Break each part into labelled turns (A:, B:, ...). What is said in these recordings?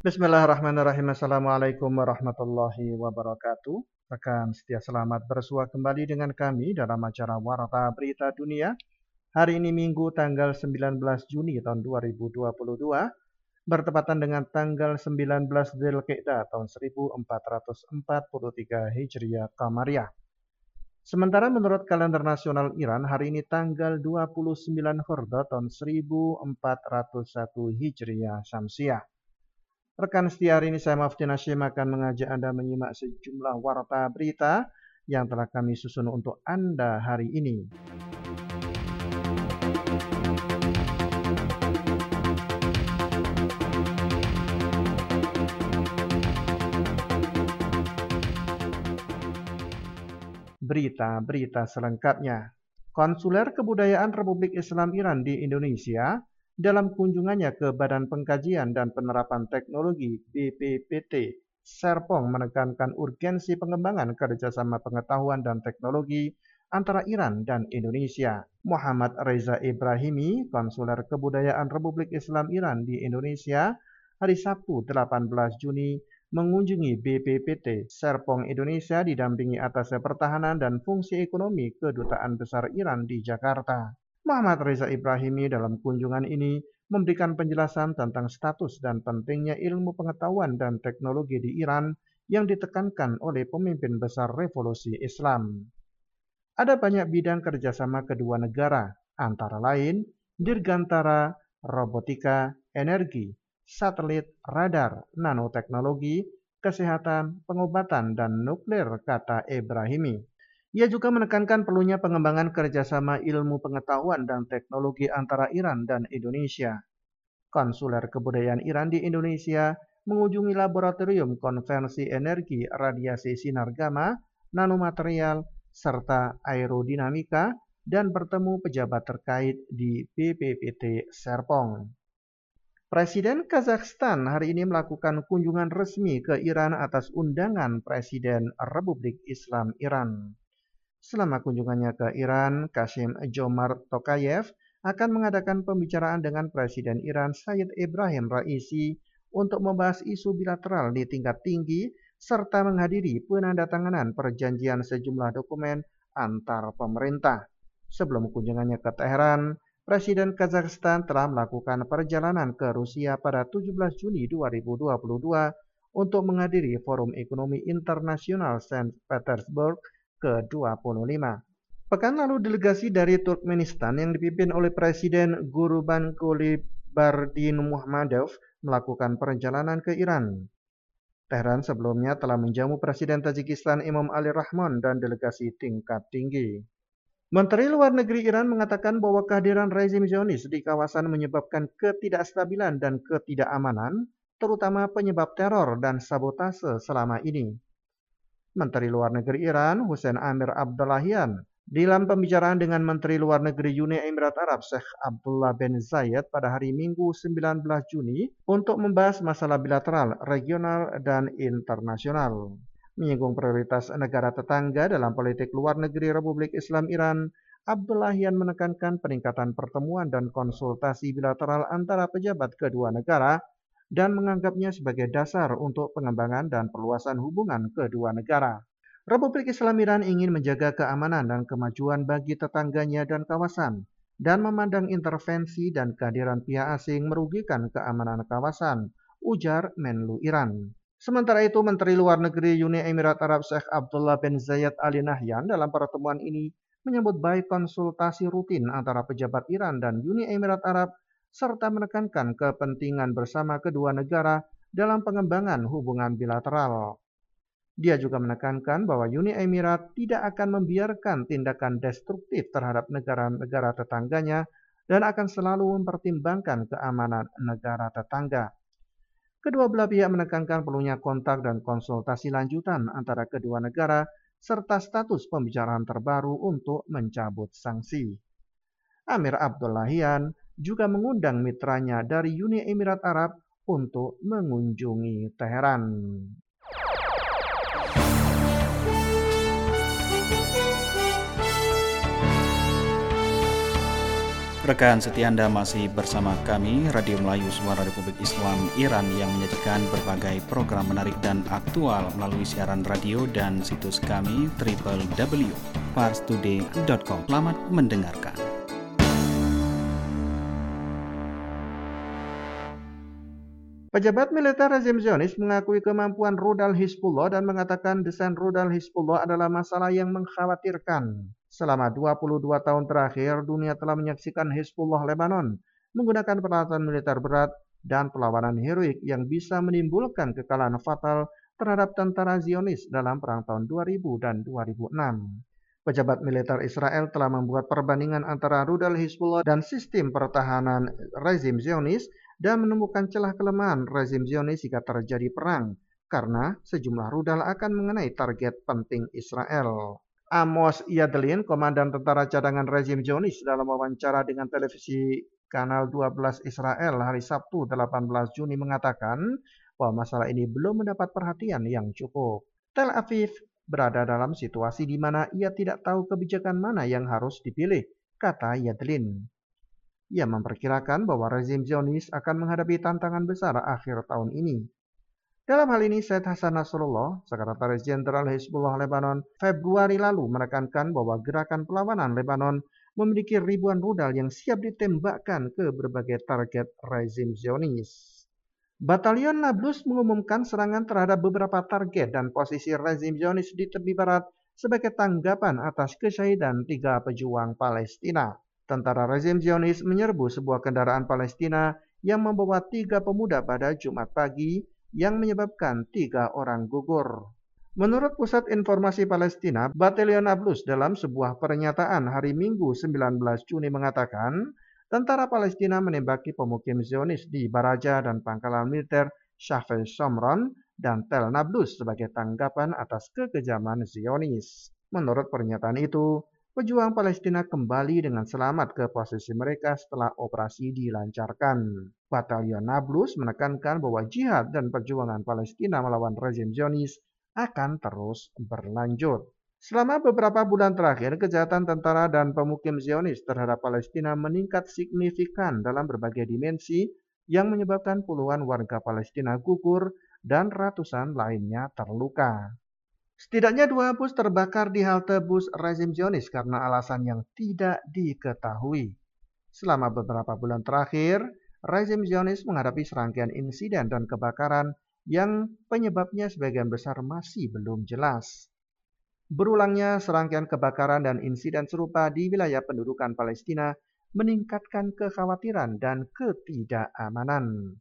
A: Bismillahirrahmanirrahim. Assalamualaikum warahmatullahi wabarakatuh. Rekan setia, selamat bersua kembali dengan kami dalam acara Warta Berita Dunia. Hari ini Minggu tanggal 19 Juni tahun 2022, bertepatan dengan tanggal 19 Dzulqa'dah tahun 1443 Hijriah Qamariyah. Sementara menurut kalender nasional Iran, hari ini tanggal 29 Hordad tahun 1401 Hijriah Syamsiah. Rekan setia, hari ini saya Maftin Hashim akan mengajak Anda menyimak sejumlah warta berita yang telah kami susun untuk Anda hari ini. Berita-berita selengkapnya. Konsuler Kebudayaan Republik Islam Iran di Indonesia dalam kunjungannya ke Badan Pengkajian dan Penerapan Teknologi BPPT Serpong menekankan urgensi pengembangan kerjasama pengetahuan dan teknologi antara Iran dan Indonesia. Muhammad Reza Ibrahimi, Konsuler Kebudayaan Republik Islam Iran di Indonesia, hari Sabtu 18 Juni mengunjungi BPPT Serpong Indonesia didampingi Atasé Pertahanan dan Fungsi Ekonomi Kedutaan Besar Iran di Jakarta. Muhammad Reza Ibrahimi dalam kunjungan ini memberikan penjelasan tentang status dan pentingnya ilmu pengetahuan dan teknologi di Iran yang ditekankan oleh pemimpin besar revolusi Islam. Ada banyak bidang kerjasama kedua negara, antara lain dirgantara, robotika, energi, satelit, radar, nanoteknologi, kesehatan, pengobatan, dan nuklir, kata Ibrahimi. Ia juga menekankan perlunya pengembangan kerjasama ilmu pengetahuan dan teknologi antara Iran dan Indonesia. Konsuler Kebudayaan Iran di Indonesia mengunjungi Laboratorium Konversi Energi Radiasi Sinar Gamma, Nanomaterial, serta Aerodinamika dan bertemu pejabat terkait di BPPT Serpong. Presiden Kazakhstan hari ini melakukan kunjungan resmi ke Iran atas undangan Presiden Republik Islam Iran. Selama kunjungannya ke Iran, Kassym-Jomart Tokayev akan mengadakan pembicaraan dengan Presiden Iran Said Ibrahim Raisi untuk membahas isu bilateral di tingkat tinggi serta menghadiri penandatanganan perjanjian sejumlah dokumen antar pemerintah. Sebelum kunjungannya ke Teheran, Presiden Kazakhstan telah melakukan perjalanan ke Rusia pada 17 Juni 2022 untuk menghadiri Forum Ekonomi Internasional St. Petersburg ke-25. Pekan lalu delegasi dari Turkmenistan yang dipimpin oleh Presiden Gurbanguly Berdimuhamedov melakukan perjalanan ke Iran. Teheran sebelumnya telah menjamu Presiden Tajikistan Imam Ali Rahmon dan delegasi tingkat tinggi. Menteri Luar Negeri Iran mengatakan bahwa kehadiran rezim Zionis di kawasan menyebabkan ketidakstabilan dan ketidakamanan, terutama penyebab teror dan sabotase selama ini. Menteri Luar Negeri Iran, Hussein Amir Abdollahian, dalam pembicaraan dengan Menteri Luar Negeri Uni Emirat Arab Sheikh Abdullah bin Zayed pada hari Minggu 19 Juni untuk membahas masalah bilateral, regional, dan internasional. Menyinggung prioritas negara tetangga dalam politik luar negeri Republik Islam Iran, Abdollahian menekankan peningkatan pertemuan dan konsultasi bilateral antara pejabat kedua negara dan menganggapnya sebagai dasar untuk pengembangan dan perluasan hubungan kedua negara. Republik Islam Iran ingin menjaga keamanan dan kemajuan bagi tetangganya dan kawasan, dan memandang intervensi dan kehadiran pihak asing merugikan keamanan kawasan, ujar Menlu Iran. Sementara itu, Menteri Luar Negeri Uni Emirat Arab Sheikh Abdullah bin Zayed Al Nahyan dalam pertemuan ini menyambut baik konsultasi rutin antara pejabat Iran dan Uni Emirat Arab serta menekankan kepentingan bersama kedua negara dalam pengembangan hubungan bilateral. Dia juga menekankan bahwa Uni Emirat tidak akan membiarkan tindakan destruktif terhadap negara-negara tetangganya dan akan selalu mempertimbangkan keamanan negara tetangga. Kedua belah pihak menekankan perlunya kontak dan konsultasi lanjutan antara kedua negara serta status pembicaraan terbaru untuk mencabut sanksi. Amir Abdollahian juga mengundang mitranya dari Uni Emirat Arab untuk mengunjungi Teheran.
B: Rekan setia Anda masih bersama kami, Radio Melayu Suara Republik Islam Iran yang menyajikan berbagai program menarik dan aktual melalui siaran radio dan situs kami www.parstoday.com. Selamat mendengarkan.
A: Pejabat militer rezim Zionis mengakui kemampuan rudal Hizbullah dan mengatakan desain rudal Hizbullah adalah masalah yang mengkhawatirkan. Selama 22 tahun terakhir, dunia telah menyaksikan Hizbullah Lebanon menggunakan peralatan militer berat dan perlawanan heroik yang bisa menimbulkan kekalahan fatal terhadap tentara Zionis dalam perang tahun 2000 dan 2006. Pejabat militer Israel telah membuat perbandingan antara rudal Hizbullah dan sistem pertahanan rezim Zionis dan menemukan celah kelemahan rezim Zionis jika terjadi perang, karena sejumlah rudal akan mengenai target penting Israel. Amos Yadlin, komandan tentara cadangan rezim Zionis, dalam wawancara dengan televisi Kanal 12 Israel hari Sabtu 18 Juni mengatakan bahwa masalah ini belum mendapat perhatian yang cukup. Tel Aviv berada dalam situasi di mana ia tidak tahu kebijakan mana yang harus dipilih, kata Yadlin. Ia memperkirakan bahwa rezim Zionis akan menghadapi tantangan besar akhir tahun ini. Dalam hal ini, Said Hasan Nasrullah, Sekretaris Jenderal Hizbullah Lebanon, Februari lalu menekankan bahwa gerakan perlawanan Lebanon memiliki ribuan rudal yang siap ditembakkan ke berbagai target rezim Zionis. Batalion Nablus mengumumkan serangan terhadap beberapa target dan posisi rezim Zionis di tepi barat sebagai tanggapan atas kesyahidan 3 pejuang Palestina. Tentara rezim Zionis menyerbu sebuah kendaraan Palestina yang membawa 3 pemuda pada Jumat pagi yang menyebabkan 3 orang gugur. Menurut Pusat Informasi Palestina, Batalion Nablus dalam sebuah pernyataan hari Minggu 19 Juni mengatakan tentara Palestina menembaki pemukim Zionis di Baraja dan pangkalan militer Shafel Shomron dan Tel Nablus sebagai tanggapan atas kekejaman Zionis. Menurut pernyataan itu, pejuang Palestina kembali dengan selamat ke posisi mereka setelah operasi dilancarkan. Batalion Nablus menekankan bahwa jihad dan perjuangan Palestina melawan rezim Zionis akan terus berlanjut. Selama beberapa bulan terakhir, kejahatan tentara dan pemukim Zionis terhadap Palestina meningkat signifikan dalam berbagai dimensi yang menyebabkan puluhan warga Palestina gugur dan ratusan lainnya terluka. Setidaknya 2 bus terbakar di halte bus rezim Zionis karena alasan yang tidak diketahui. Selama beberapa bulan terakhir, rezim Zionis menghadapi serangkaian insiden dan kebakaran yang penyebabnya sebagian besar masih belum jelas. Berulangnya serangkaian kebakaran dan insiden serupa di wilayah pendudukan Palestina meningkatkan kekhawatiran dan ketidakamanan.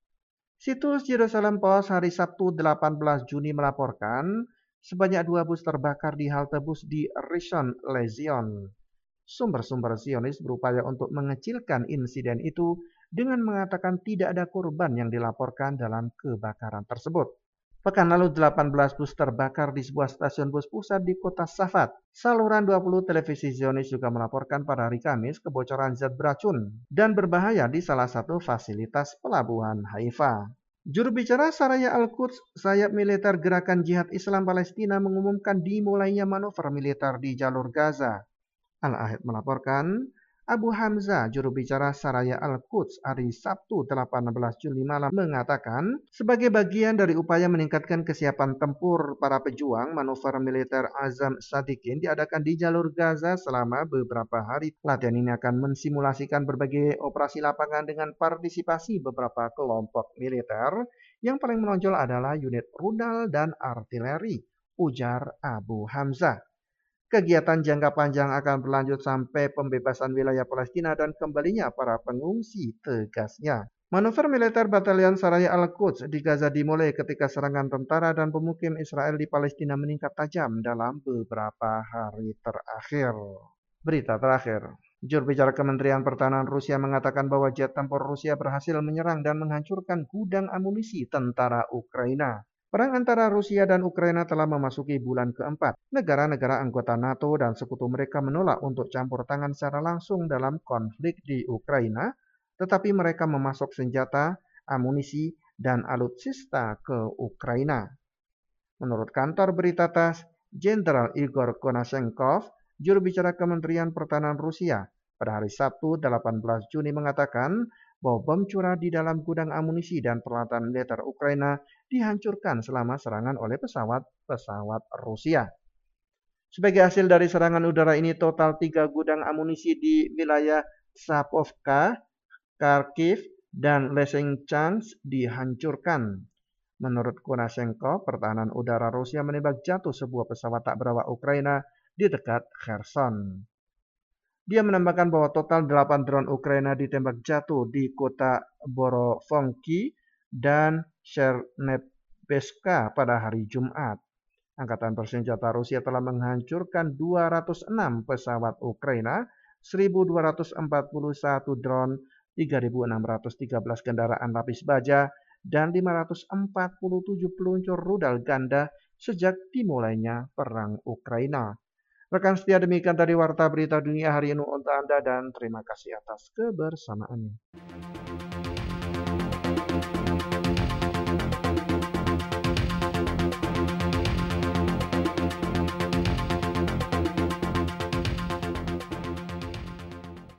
A: Situs Jerusalem Post hari Sabtu 18 Juni melaporkan sebanyak 2 bus terbakar di halte bus di Rishon LeZion. Sumber-sumber Zionis berupaya untuk mengecilkan insiden itu dengan mengatakan tidak ada korban yang dilaporkan dalam kebakaran tersebut. Pekan lalu 18 bus terbakar di sebuah stasiun bus pusat di kota Safat. Saluran 20 televisi Zionis juga melaporkan pada hari Kamis kebocoran zat beracun dan berbahaya di salah satu fasilitas pelabuhan Haifa. Juru bicara Saraya Al-Quds, sayap militer Gerakan Jihad Islam Palestina, mengumumkan dimulainya manuver militer di jalur Gaza. Al-Ahad melaporkan, Abu Hamzah, juru bicara Saraya Al-Quds, hari Sabtu 18 Juli malam mengatakan, sebagai bagian dari upaya meningkatkan kesiapan tempur para pejuang, manuver militer Azam Sadiqin diadakan di jalur Gaza selama beberapa hari. Latihan ini akan mensimulasikan berbagai operasi lapangan dengan partisipasi beberapa kelompok militer. Yang paling menonjol adalah unit rudal dan artileri, ujar Abu Hamzah. Kegiatan jangka panjang akan berlanjut sampai pembebasan wilayah Palestina dan kembalinya para pengungsi, tegasnya. Manuver militer Batalion Saraya Al-Quds di Gaza dimulai ketika serangan tentara dan pemukim Israel di Palestina meningkat tajam dalam beberapa hari terakhir. Berita terakhir. Juru bicara Kementerian Pertahanan Rusia mengatakan bahwa jet tempur Rusia berhasil menyerang dan menghancurkan gudang amunisi tentara Ukraina. Perang antara Rusia dan Ukraina telah memasuki bulan keempat. Negara-negara anggota NATO dan sekutu mereka menolak untuk campur tangan secara langsung dalam konflik di Ukraina, tetapi mereka memasok senjata, amunisi, dan alutsista ke Ukraina. Menurut kantor berita TASS, Jenderal Igor Konashenkov, juru bicara Kementerian Pertahanan Rusia, pada hari Sabtu 18 Juni mengatakan bahwa bom curah di dalam gudang amunisi dan peralatan militer Ukraina dihancurkan selama serangan oleh pesawat Rusia. Sebagai hasil dari serangan udara ini, total 3 gudang amunisi di wilayah Shapovka, Kharkiv, dan Lysychansk dihancurkan. Menurut Konashenkov, pertahanan udara Rusia menembak jatuh sebuah pesawat tak berawak Ukraina di dekat Kherson. Dia menambahkan bahwa total 8 drone Ukraina ditembak jatuh di kota Borovonki dan Chernivtska pada hari Jumat. Angkatan bersenjata Rusia telah menghancurkan 206 pesawat Ukraina, 1.241 drone, 3.613 kendaraan lapis baja, dan 547 peluncur rudal ganda sejak dimulainya perang Ukraina. Rekan setia, demikian tadi Warta Berita Dunia hari ini untuk Anda dan terima kasih atas kebersamaannya.